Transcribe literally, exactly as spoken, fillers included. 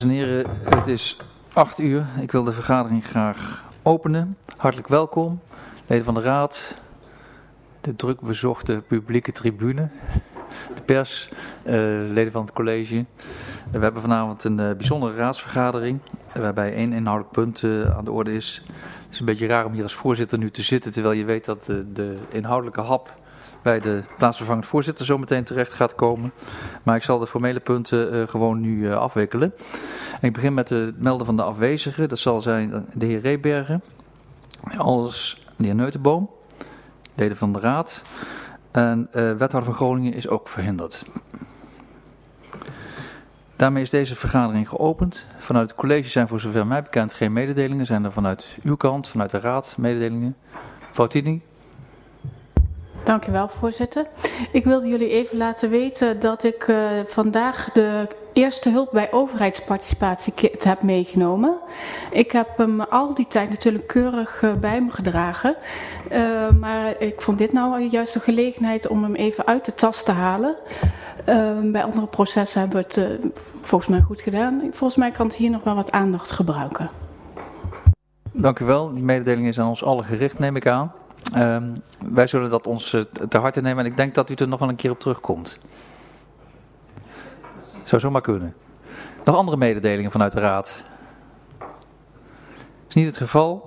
Dames en heren, het is acht uur. Ik wil de vergadering graag openen. Hartelijk welkom, leden van de raad, de druk bezochte publieke tribune, de pers, uh, leden van het college. Uh, we hebben vanavond een uh, bijzondere raadsvergadering, waarbij één inhoudelijk punt uh, aan de orde is. Het is een beetje raar om hier als voorzitter nu te zitten, terwijl je weet dat uh, de inhoudelijke hap bij de plaatsvervangend voorzitter zo meteen terecht gaat komen. Maar ik zal de formele punten uh, gewoon nu uh, afwikkelen. En ik begin met het melden van de afwezigen. Dat zal zijn de heer Rebergen, als de heer Neutenboom, leden van de raad. En uh, wethouder van Groningen is ook verhinderd. Daarmee is deze vergadering geopend. Vanuit het college zijn voor zover mij bekend geen mededelingen. Zijn er vanuit uw kant, vanuit de raad, mededelingen? Mevrouw Tiening? Dank u wel, voorzitter. Ik wilde jullie even laten weten dat ik uh, vandaag de eerste hulp bij overheidsparticipatiekit heb meegenomen. Ik heb hem al die tijd natuurlijk keurig uh, bij me gedragen. Uh, maar ik vond dit nou juist de gelegenheid om hem even uit de tas te halen. Uh, bij andere processen hebben we het uh, volgens mij goed gedaan. Volgens mij kan het hier nog wel wat aandacht gebruiken. Dank u wel. Die mededeling is aan ons allen gericht, neem ik aan. Um, wij zullen dat ons uh, ter harte nemen en ik denk dat u er nog wel een keer op terugkomt. Zou zomaar kunnen. Nog andere mededelingen vanuit de raad? Is niet het geval.